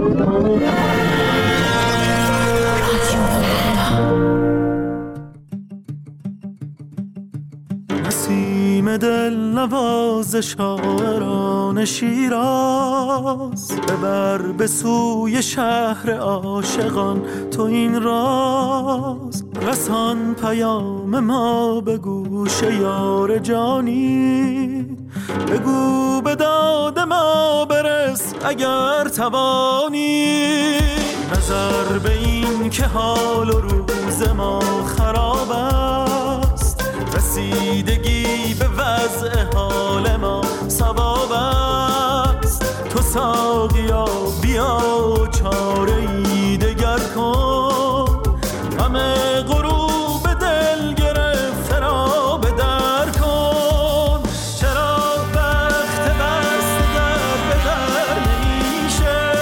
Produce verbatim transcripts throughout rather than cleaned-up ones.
نسیم دل نواز شاعران شیراز، ببر به سوی شهر عاشقان تو این راز. رسان پیام ما به گوش یار جانی، بگو به داد ما برس اگر توانی. نظر به این که حال و روز ما خراب است، رسیدگی به وضع حال ما ثواب است. تو ساقیا بیا چاره ای دگر کن، همه غروب دل گرفته را به در کن. چرا وقت بست در به در نمیشه،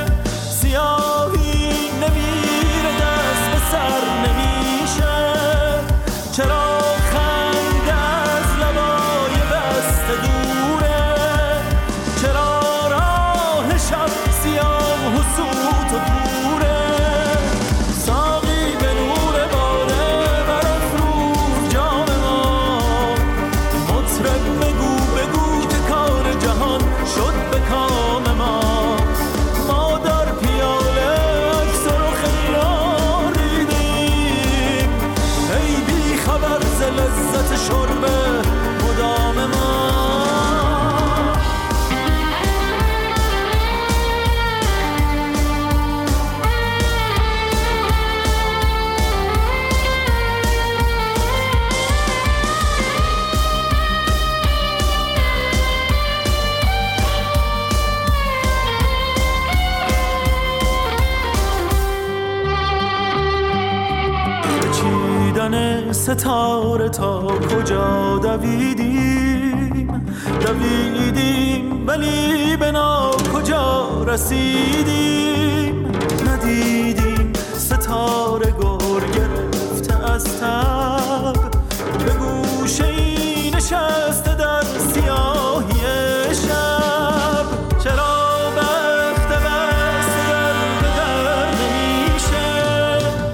سیاهی نمیره دست به سر نمیشه. چرا ستاره تا کجا دویدیم دویدیم ولی به نا کجا رسیدیم. ندیدیم ستاره گر گرفته از تب، به گوشه ای نشسته در سیاهی شب. چرا وقت بست در به در نمیشه،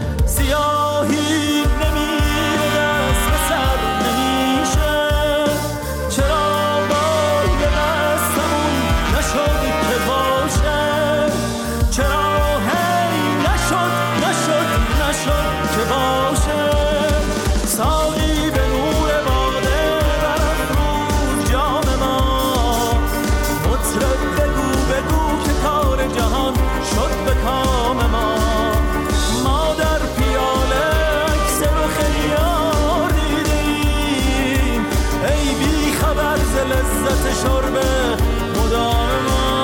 سیاهی نمیره دست به سر نمیشه. چرا باید دستمون نشد که باشه، چرا هی نشد نشد نشد که باشه. ساقی به نور باده برافروز جام ما، مطرب بگو بگو که کار جهان شد به کام ما. ما در پیاله عکس رخ یار دیدیم، ای بی خبر ز لذت شرب مدام ما.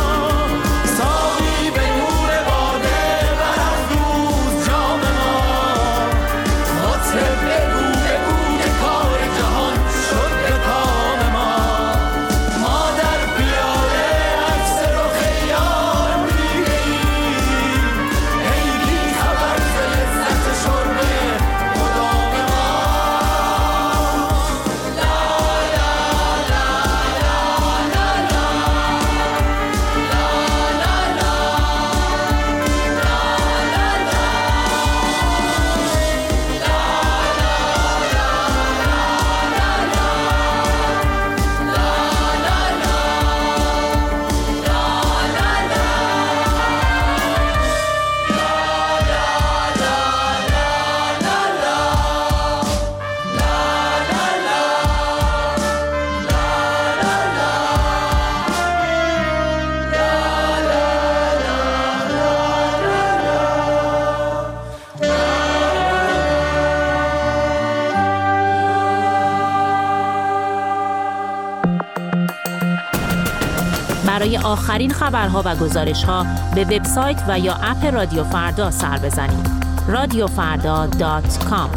ساقی به نور باده برافروز جام ما، مطرب بگو بگو که کار جهان شد به کام ما. ما در پیاله عکس رخ یار دیدیم، ای بی خبر ز لذت شرب مدام ما. برای آخرین خبرها و گزارش‌ها به وبسایت و یا اپ رادیو فردا سر بزنید. رادیو فردا دات کام.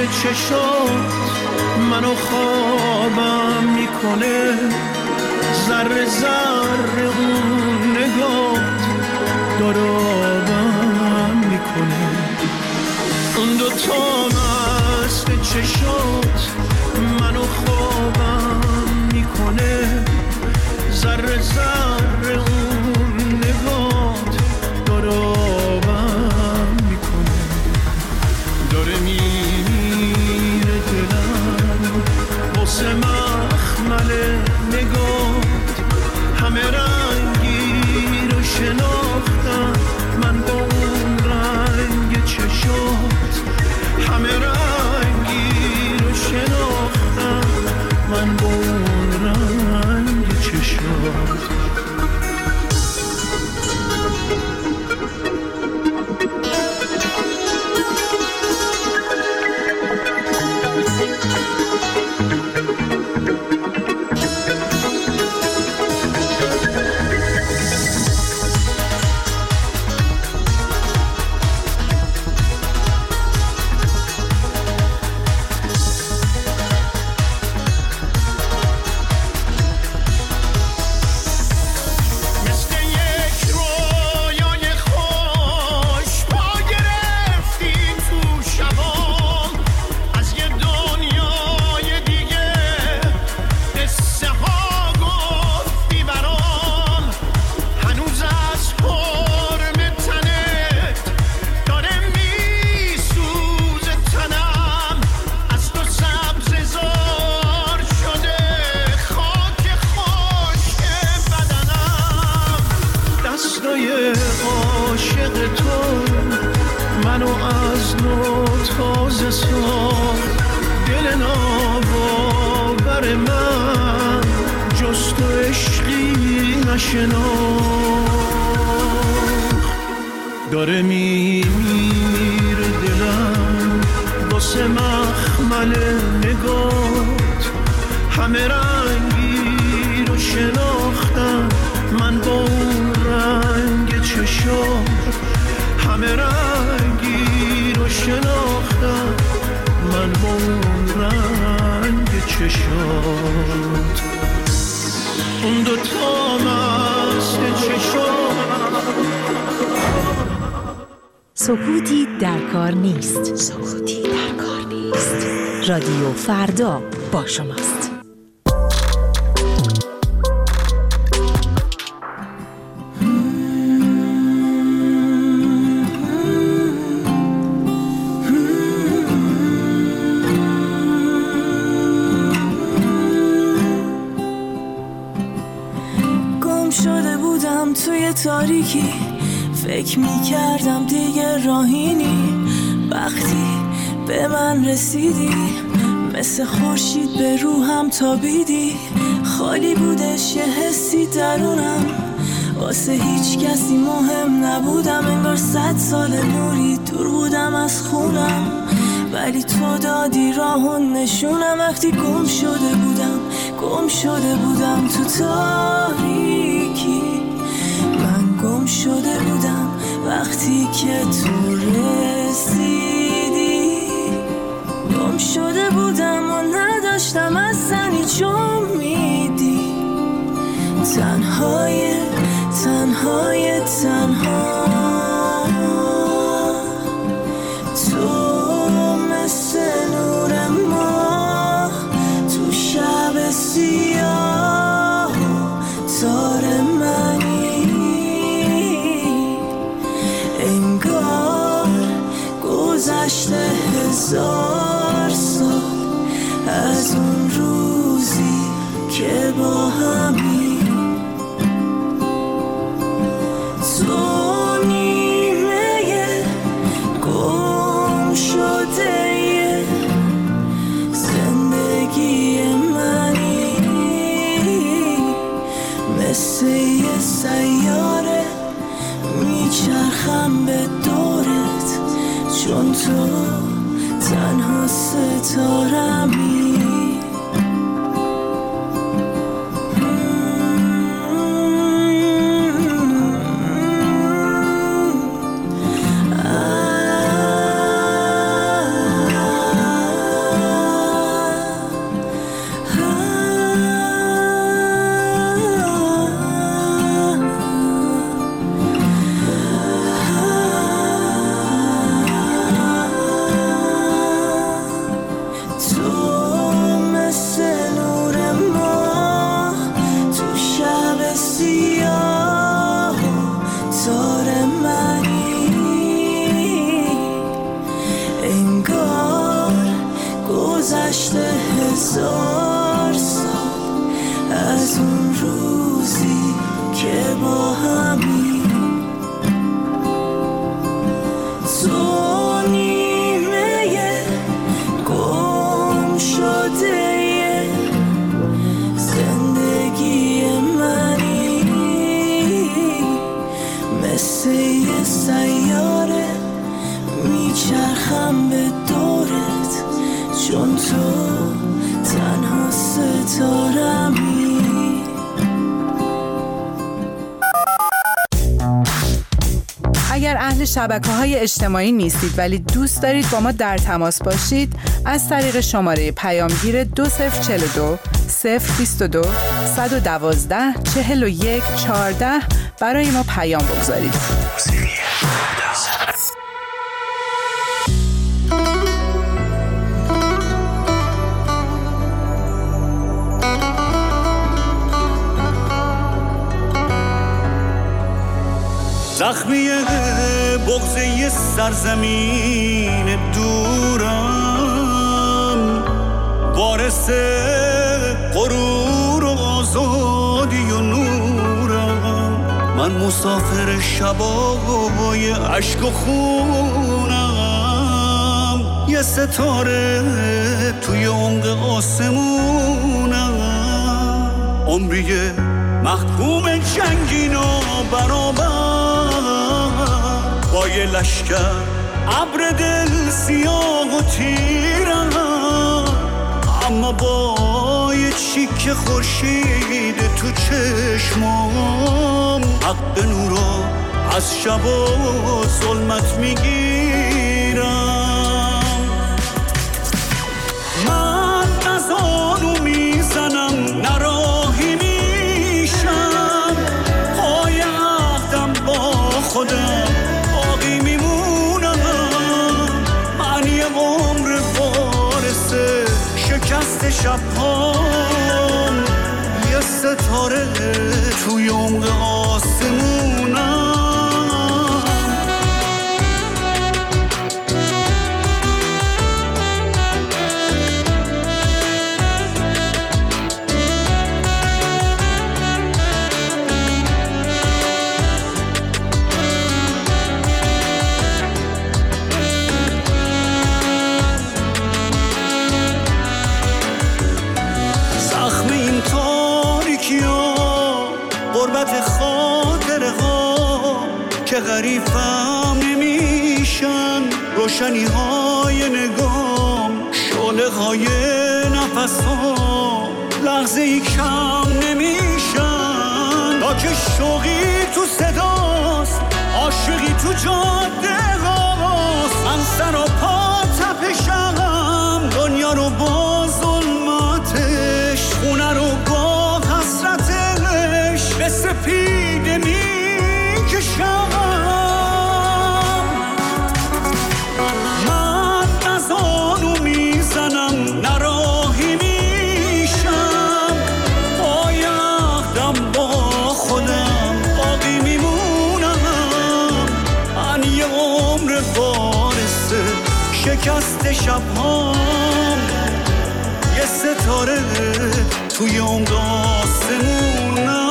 چشات منو خوابم میکنه، ذره ذره اون نگات دارابم میکنه. اون دوتا مست چشات منو خوابم میکنه، ذره ذره اون نگات دارابم میکنه. داره میمیره دلم واسه مخمل نگات، همه رنگی رو شناختم من با اون رنگ چشات، همه رنگی رو شناختم من با اون رنگ چشات. عاشق تو منو از نو تازه ساخت، دل ناباور من جز تو عشقی نشناخت. داره میمیره دلم واسه مخمل نگات، همه رنگی رو شناختم من با اون رنگ چشات، همه رنگی رو شناختم من با اون رنگ چشات. اون دوتا مست چشات. سکوتی در کار نیست. سکوتی در کار نیست. رادیو فردا با شماست. توی تاریکی فکر میکردم دیگه راهینی، وقتی به من رسیدی مثل خورشید به روحم تابیدی. خالی بودش یه حسی درونم، واسه هیچ کسی مهم نبودم، انگار صد سال نوری دور بودم از خونم، ولی تو دادی راهون نشونم. وقتی گم شده بودم گم شده بودم تو تاریکی، گم شده بودم وقتی که تو رسیدی. گم شده بودم و نداشتم اصلا هیچ امیدی، تنهای تنهای تنها. تو مثل نور ماه تو شب سیاه تار منی، گذشته هزار سال از اون روزی که با همی. تو نیمه گم شده زندگی منی، مثل یه سیاره میچرخم به دورت، چون تو تنها ستارمی. روزی که با همی تو نیمه گم شده زندگی منی، مثل یه سیاره میچرخم به دورت، چون تو تنها ستارمی. اگر اهل شبکه‌های اجتماعی نیستید ولی دوست دارید با ما در تماس باشید، از طریق شماره پیامگیر دو صفر چهل و دو صفر بیست و دو صد و دوازده چهل و یک چهارده برای ما پیام بگذارید. زخمی بغضه سرزمین دورم، وارث غرور و آزادی و نورم، من مسافر شبای عشق و خونم، یه ستاره توی عمق آسمونم، عمریه محکوم جنگین و برابر با یه لشکر ابر دل سیاه و تیرم، اما با یه چیک خورشید تو چشمام حق نورا از شب و ظلمت میگیرم. من نزانو میزنم نراهی میشم، پای عهدم با خودم باقی میمونم، من یه عمر وارث شکست شبهام، یه ستاره توی عمق آسمونم. غربت خاطره ها که غریبم نمیشن، روشنی های نگام شعله های نفس ها لحظه ای کم نمیشن، تا که شوقی تو صداست عاشقی تو جاده هاست، من سر و پا تپشم دنیا رو با ظلمتش، خونه رو با حسرتش به سپیده میکشم. من نزانو میزنم نراهی میشم، پای عهدم با خودم باقی میمونم، من یه عمر وارث شکست شبهام، یه ستاره توی عمق آسمونم.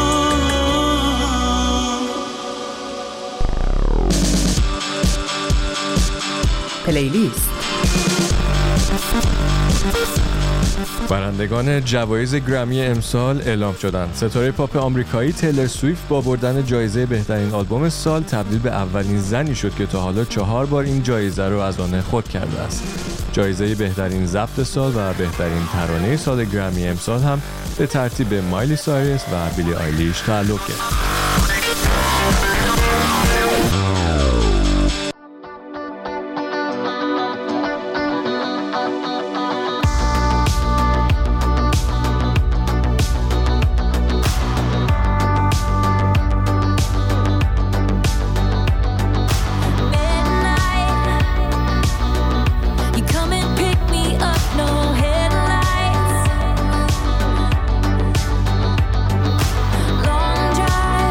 پلیلیست. برندگان جوایز گرمی امسال اعلام شدند. ستاره پاپ آمریکایی تیلر سویفت با بردن جایزه بهترین آلبوم سال تبدیل به اولین زنی شد که تا حالا چهار بار این جایزه رو از آن خود کرده است. جایزه بهترین ضبط سال و بهترین ترانه سال گرمی امسال هم به ترتیب مایلی سایرس و بیلی آیلیش تعلق گرفت. Long drive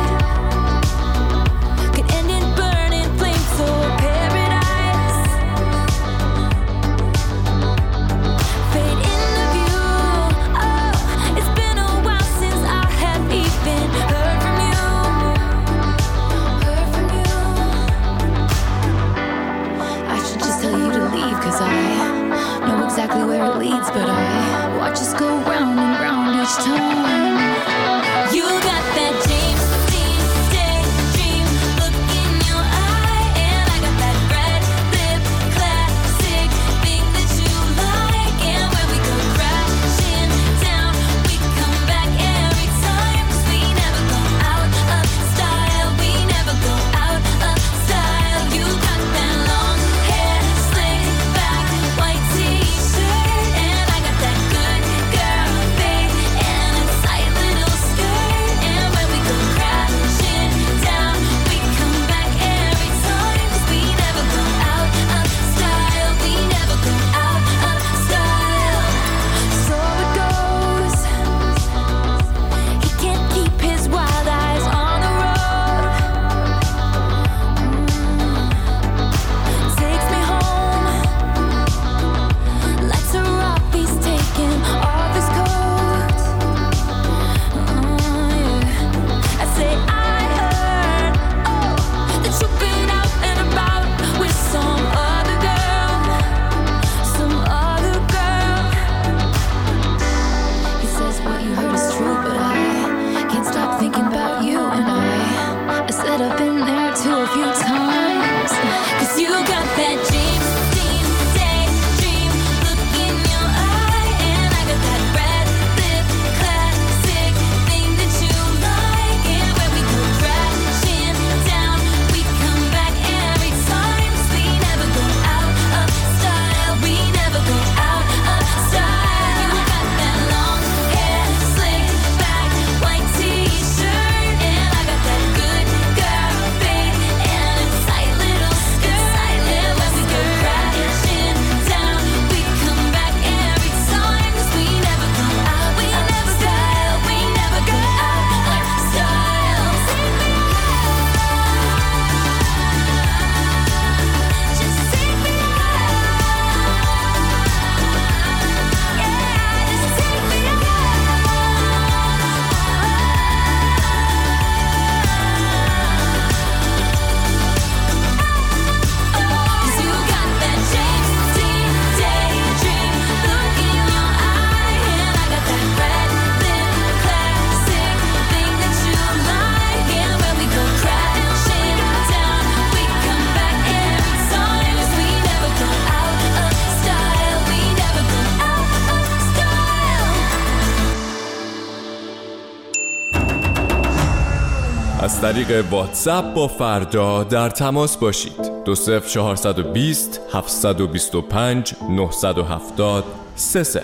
از طریق واتساپ با فردا در تماس باشید. دو صفر چهارصد و بیست هفتصد و بیست و پنج نهصد و هفتاد سه صفر.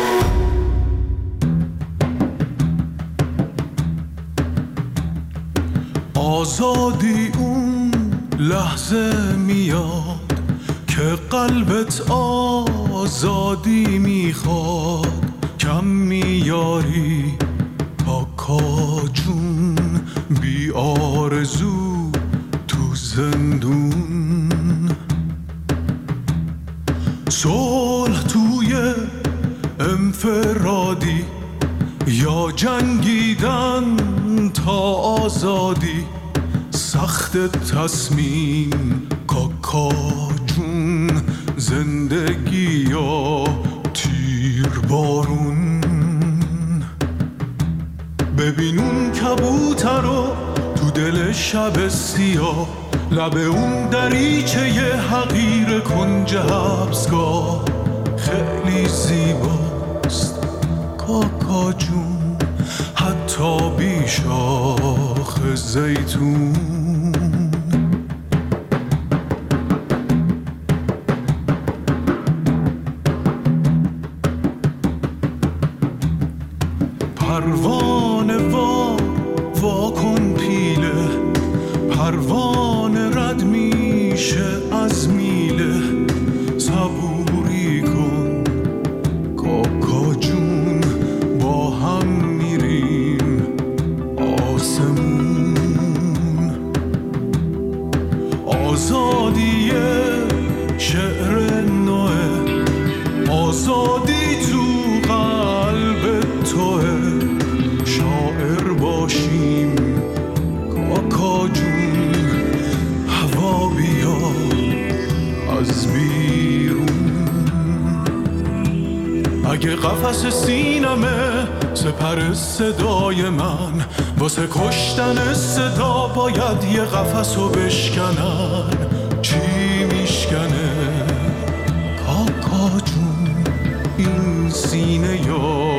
آزادی اون لحظه میاد که قلبت آزادی میخواد، کم میاری کاکا جون بی آرزو تو زندون. صلح توی انفرادی یا جنگیدن تا آزادی، سخت تصمیم کاکا جون، زندگی یا تیر بارون. ببین اون کبوتر رو تو دل شب سیاه، لب اون دریچه حقیر کنج حبسگاه، خیلی زیباست کاکا جون، حتی بی شاخ زیتون. پروانه وا وا کن پیله، پروانه رد میشه از میله، صبوری کن کاکا جون، با هم میریم آسمون. آزادی شعر نوه، آزادی تو قلب توه، شاعر باشیم کاکا جون، هوا بیا از بیرون. اگه قفس سینمه سپر صدای من، واسه کشتن صدا باید یه قفسو بشکنن، چی میشکنه کاکا جون این سینه یا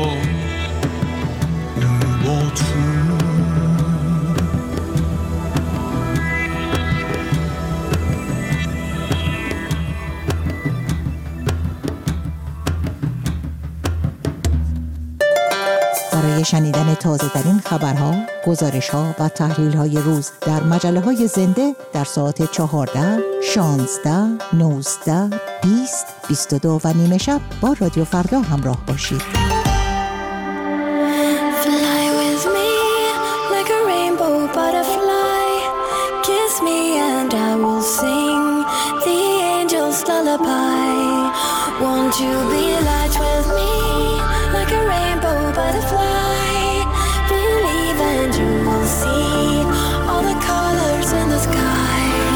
برای شنیدن تازه ترین خبرها، گزارش‌ها و تحلیل‌های روز در مجله‌های زنده در ساعت چهارده، شانزده، نوزده، بیست، بیست و دو و نیمه شب با رادیو فردا همراه باشید. Won't you be light with me, like a rainbow butterfly? Believe and you will see all the colors in the sky.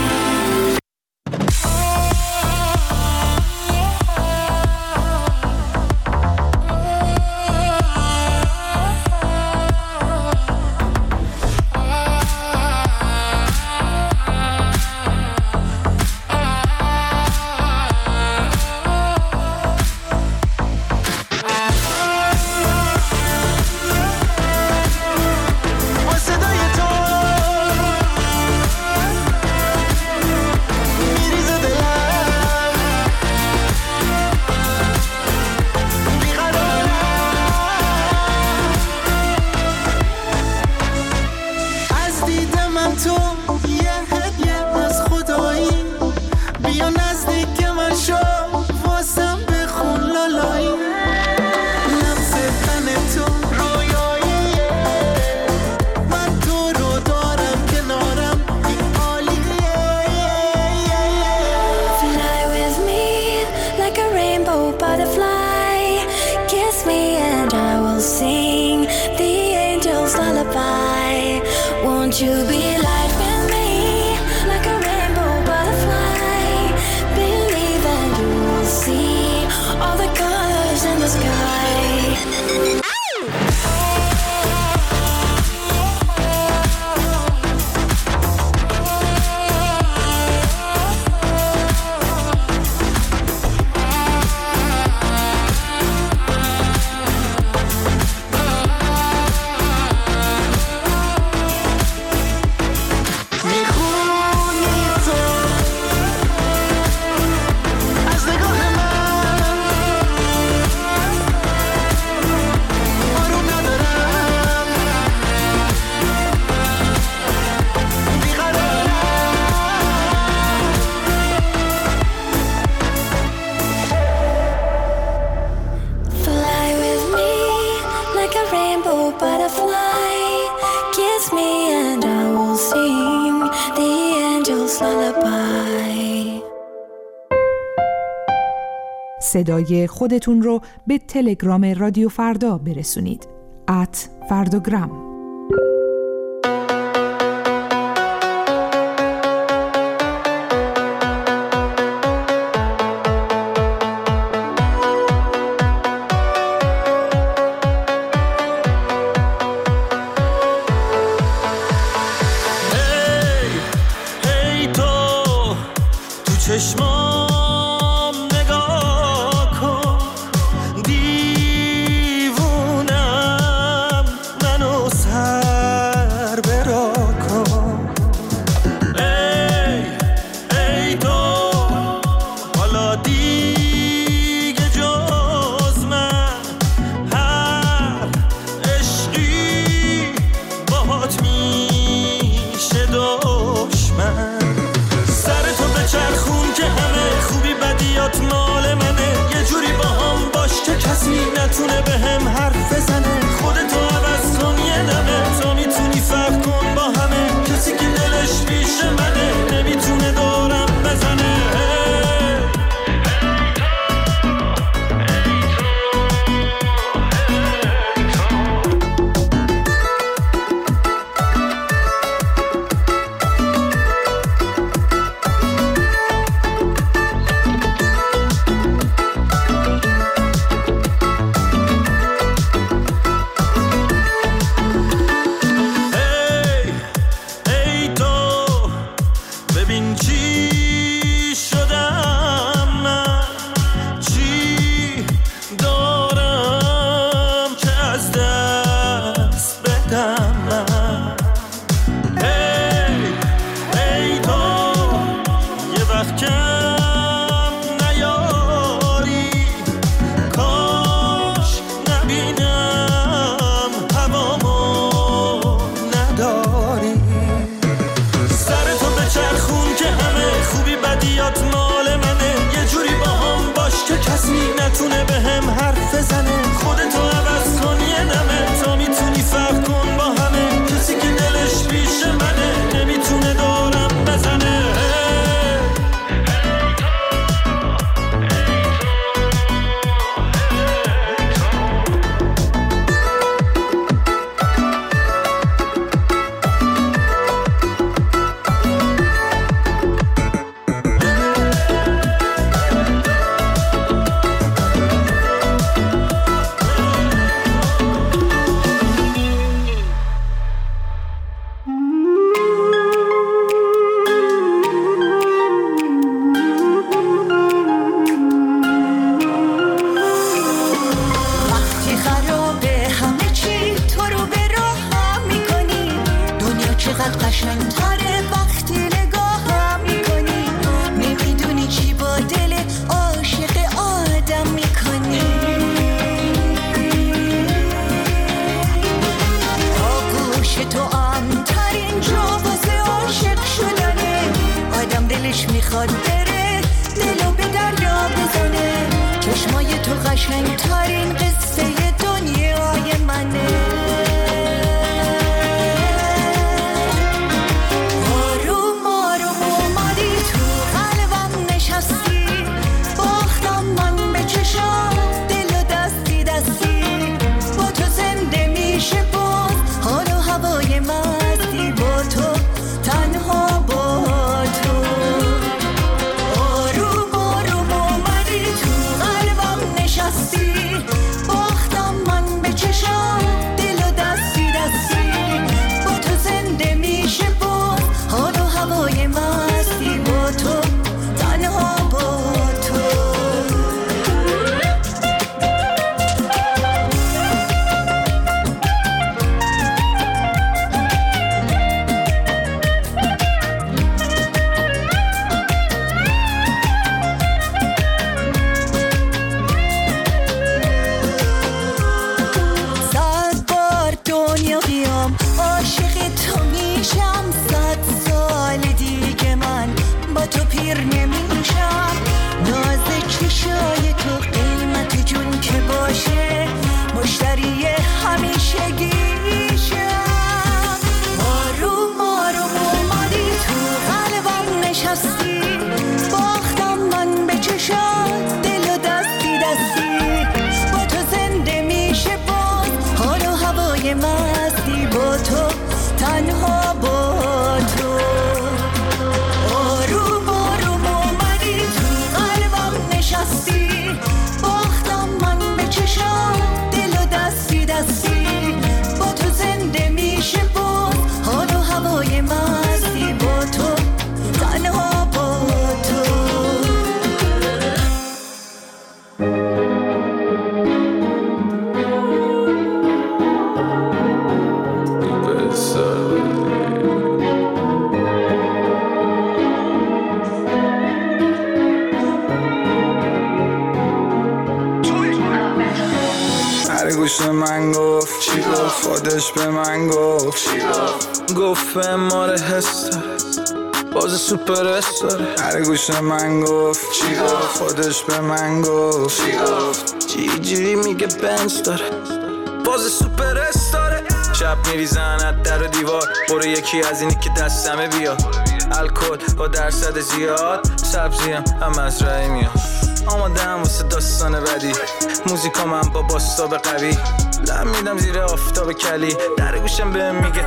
Won't you be light with me, like a rainbow butterfly? Believe and you will see all the colors in the sky. rainbow butterfly. Kiss me and I will sing the angel's lullaby. صدای خودتون رو به تلگرام رادیو فردا برسونید. ات فرداگرام. چشمام نگاه کن، دیوونم منو سر برا کن. ای ای تو حالا دیگه جز من هر عشقی باهات میشه دشمن. چرخون که همه خوبی بدیات مال منه، یه جوری با هم باش که کسی نتونه به هم حرف بزنه. خودتو عوض کن یه دمه تا میتونی فرق کن با همه. کسی که دلش پیش منه نمیتونه دارم بزنه. نتونه به هم حرف بزنه. خودتو عوض کن یه دمه تا میتونی فرق کن با همه. کسی که دلش پیش منه نمیتونه دارم بزنه. میخواد بره دلو به دریا بزنه. چشمای تو قشنگ ترین قصه دنیای منه. آروم آروم اومدی تو قلبم نشستی. باختم من به چشم دل و دستی دستی. با تو زنده میشه باز حال و هوای مستی. با تو تنها با تو هوای مستی با تو، تنها با تو. آروم آروم اومدی تو قلبم نشستی، باختم من به چشم دل و دستی دستی. با تو زنده میشه باز حال و هوای مستی با تو، تنها با تو. گوش من گفت چی گفت، خودش به من گفت چی گفت، گفت به ماره حس داره، باز سوپر اس داره. هر گوش من گفت چی گفت، خودش به من گفت چی گفت، جی جی میگه بنز داره، باز سوپر اس داره. شب میریزن از در و دیوار، برو یکی از اینی که دستمه بیاد. الکل با درصد زیاد، سبزیم هم از رای میاد. آماده هم واسه داستان بدی، موزیکا من با باستاب قوی. لم میدم زیر آفتاب کلی، در گوشم بهم میگه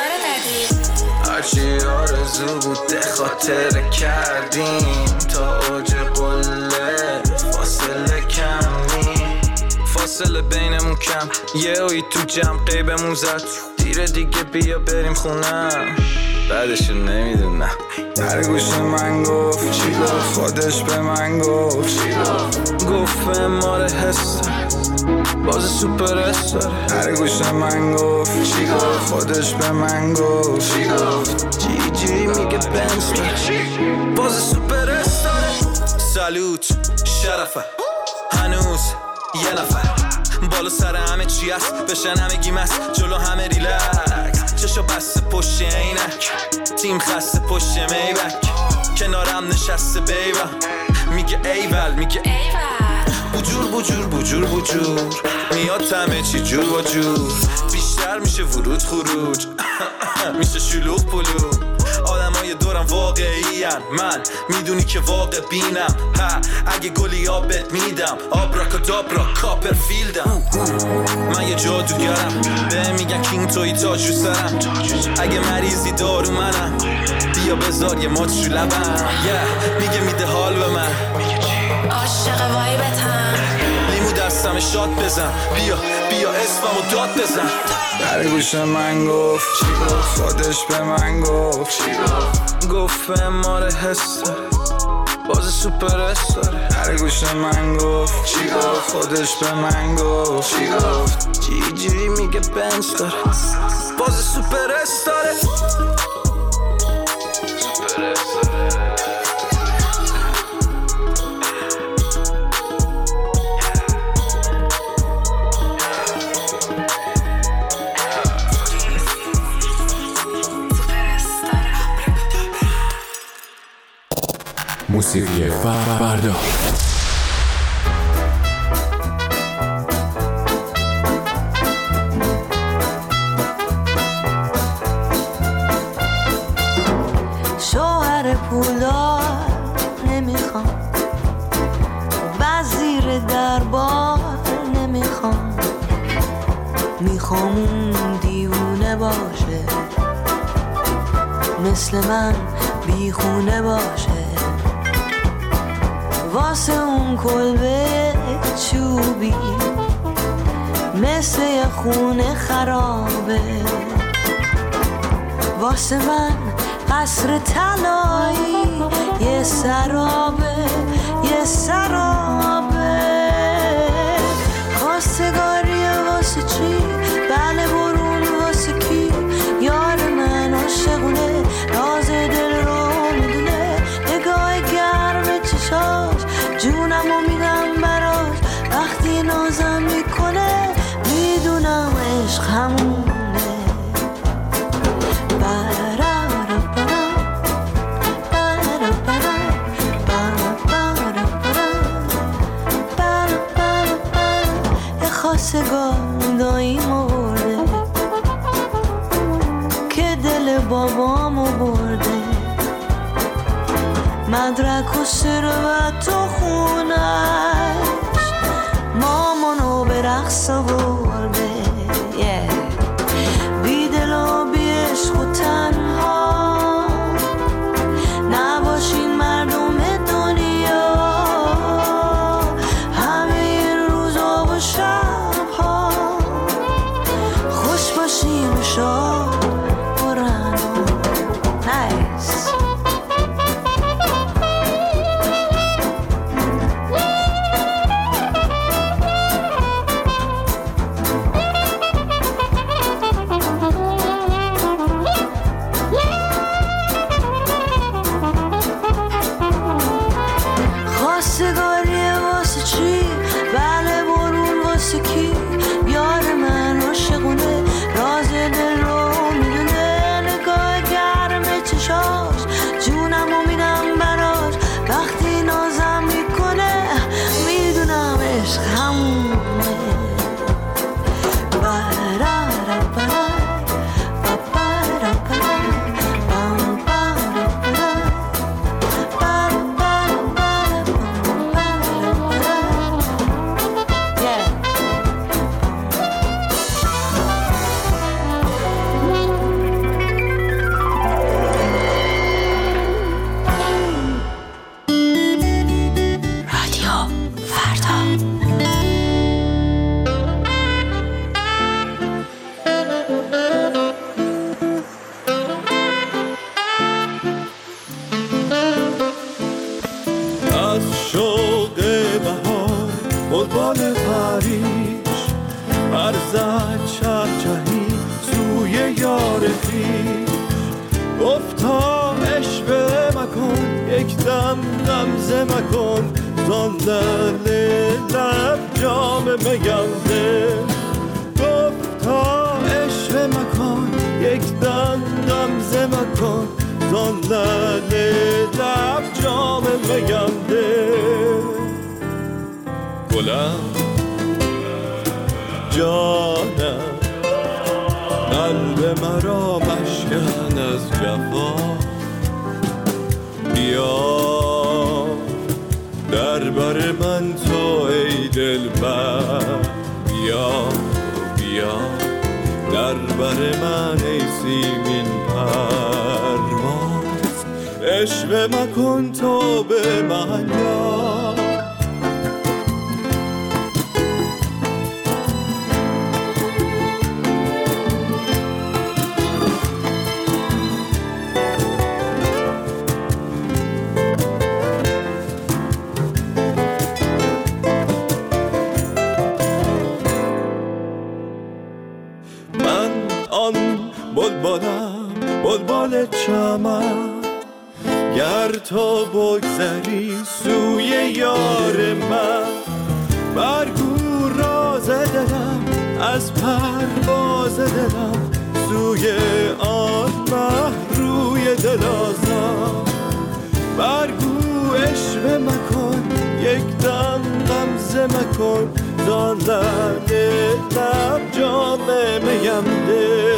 هرچی آرزو بوده خاطره کردیم، تا اوج قله فاصله کمی، فاصله بینمون کم. یه اوی تو جمع قیبمون زد، دیره دیگه بیا بریم خونم، بعدشو نمیدونم. هر گوش من گفت چی گفت، خودش به من گفت چی گفت، گفت به ماره حس باز سوپر اس داره. هر گوش من گفت چی گفت، خودش به من گفت چی گفت، جی جی میگه بنز داره، باز سوپر اس داره. سالوت شرفه هنوز یه نفر، بالا سر همه چی هست، بشن همه گیمست، جلو همه ریلکس. چشا بسته پشت عینک، تیم خسته پشت میبک، کنارم نشسته بیبم میگه ایول، میگه ایول. بجور بجور بجور بجور میاد همه چی جور با جور، بیشتر میشه ورود خروج میشه شلوغ پلو. آدمای دورم واقعی هن، من میدونی که واقع بینم. ها اگه گلی آبت میدم، آبراکادابرا کاپرفیلدم. من یه جادوگرم، به میگن کینگ توی تاج رو سرم. اگه مریضی دارو منم، بیا بذار یه ماچ رو لبم. yeah. میگه میده حال به من، عاشق وایبتم. لیمو دستم شات بزن، بیا بیا اسممو داد بزن. در گوش من گفت چی گفت، خودش به من گفت چی گفت، گفت به ماره حس داره، باز سوپر اس داره. هر گوش من گفت چی گفت، خودش به من گفت چی گفت، جی جی میگه بنز داره، باز سوپر اس داره، سوپر اس داره. موسیقی فردا. شوهر پولدار نمیخوام، وزیر دربار نمیخوام، میخوام اون دیوونه باشه، مثل من بیخونه باشه، واسه اون کلبه چوبی مثل یه خونه خرابه، واسه من قصر طلایی یه سرابه، یه سرابه. خواستگاری واسه چی؟ بله برون واسه کی؟ یار من عاشقونه، راز دل رو میدونه، نگاه گرم چشاش جونمو میدم براش، وقتی نازم میکنه میدونم عشق همونه. خواستگار داییمو برده که دل بابامو برده، مدرک و ثروت و خونش مامانو به رقص برده. yeah. مکن زان لعل لب جام میانده گفت تا عشق مکن یک دم غمزه مکن زان لعل لب جام میانده گلم جانم قلب مرا مشکن از جفا بیا در بر من تو ای دلبر بیا بیا در بر من ای سیمین پرواز عشق مکن تو به من یار بلبلم بلبل چمن گر تو بگذری سوی یار من برگو راز دلم از پرواز دلم سوی آن مه روی دلازم برگو عشق مکن یک دم غمزه مکن زان لعل لب جام میم ده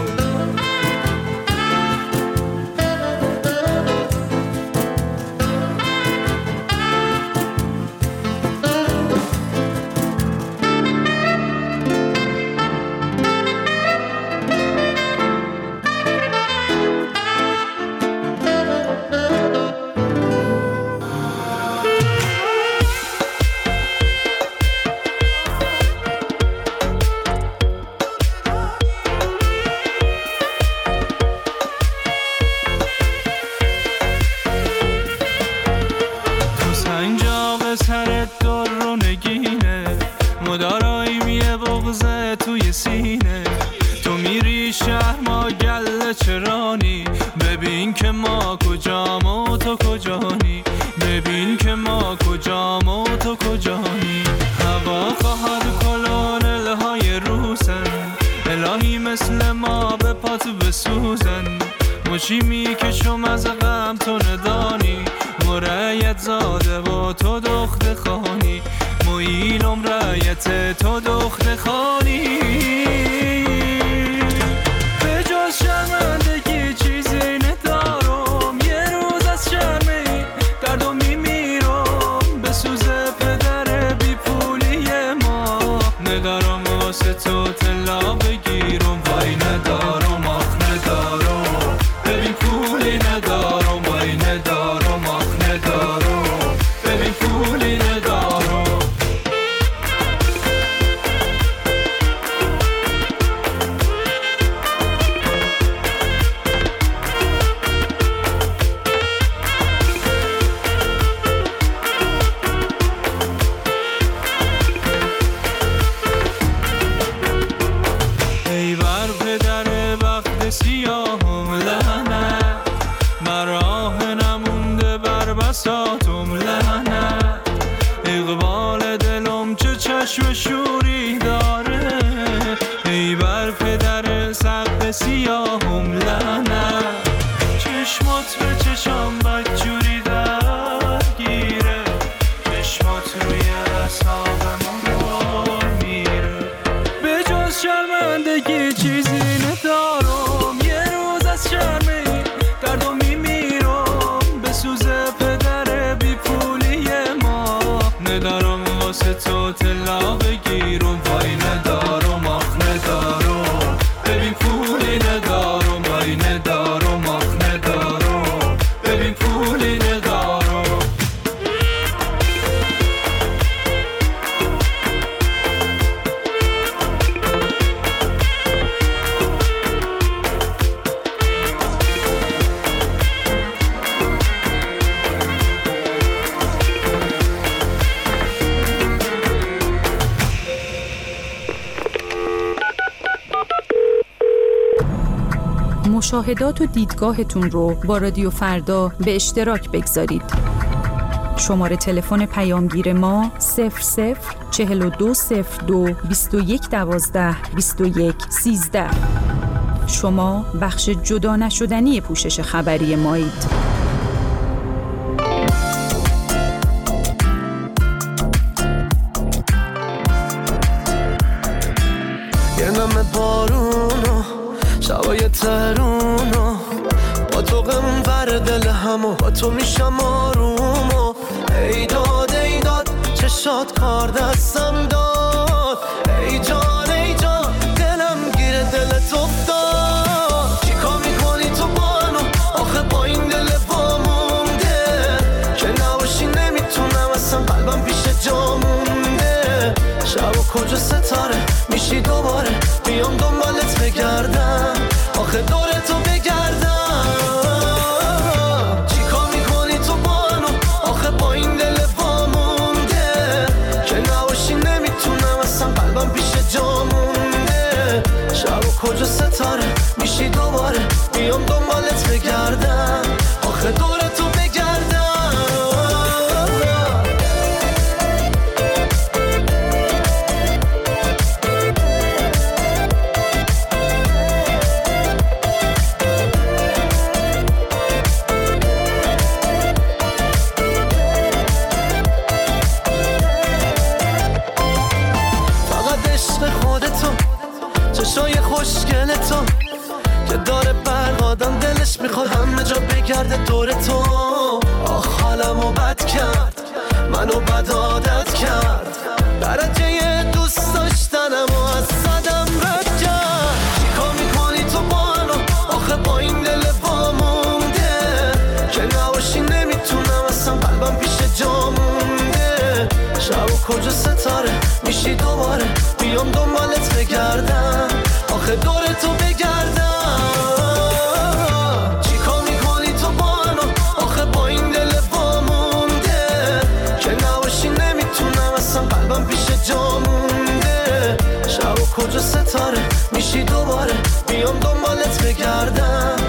چیمی که شم از غم تو ندانی مرایت زاده و تو دخت خانی مویلم رایت تو دخت خانی به جز شرمندگی چیزی ندارم یه روز از شرمی دردم میمیرم به سوز پدر بی پولی ما ندارم واسه تو طلا بگیرم وای ندارم آخ ندارم ببین پولی ندارم وای ندارم آخ ندارم ببین پولی ندارم ای بر پدر وقت سیاهم لعنت مراه نمونده بر بساطم لعنت اقبال دلم چه چشم شوری داره ای بر پدر سقف سیاهم لعنت چشمات به چشم بدجوری درگیره چشمات روی اعصابم میره به جز شرمندگی چیزی ندارم یه روز از شرمی دردم میمیرم به سوز پدر بی پولی ما ندارم واسه تو طلا بگیرم وای ندارم آخ ندارم ببین پولی ندارم وای ندارم آخ ندارم ببین پولی ندارم مشاهدات و دیدگاهتون رو با رادیو فردا به اشتراک بگذارید. شماره تلفن پیامگیر ما صفر صفر چهل و دو صفر دو بیست و یک دوازده بیست و یک سیزده. شما بخش جدا نشدنی پوشش خبری مایید. یه نم بارونو شبای ترونو با تو غم ور دل همو با تو میشم آرومو ای داد ای داد چشات کار دستم داد ای جان ای جان دلم گیره دلت افتاد چیکار میکنی تو بانو آخه با این دل وامونده که نباشی نمیتونم اصلا قلبم پیش جا مونده شب و کجا ستاره میشی دوباره بیام دنبالت بگردم آخه دور تو بگردم چیکار میکنی تو بانو آخه با این دل وامونده که نباشی نمیتونم اصلا قلبم پیش جا مونده شب و کجا ستاره میشی دوباره بیام دنبالت بگردم آخه دور تو بگردم چشای خوشگل تو که داره برقادم دلش میخواد همه جا بگرده دور تو آخ حالمو بد کرد منو بد عادت کرد درجه دوست داشتنمو از صدم رد کرد چیکار میکنی تو بانو آخه با این دل وامونده که نباشی نمیتونم اصلا قلبم پیش جا مونده شب و کجا ستاره میشی دوباره بیام دنبالت بگردم آخه دور تو بگردم چیکار میکنی تو بانو آخه با این دل وامونده که نباشی نمیتونم اصلا قلبم پیش جا مونده شب و کجا ستاره میشی دوباره بیام دنبالت بگردم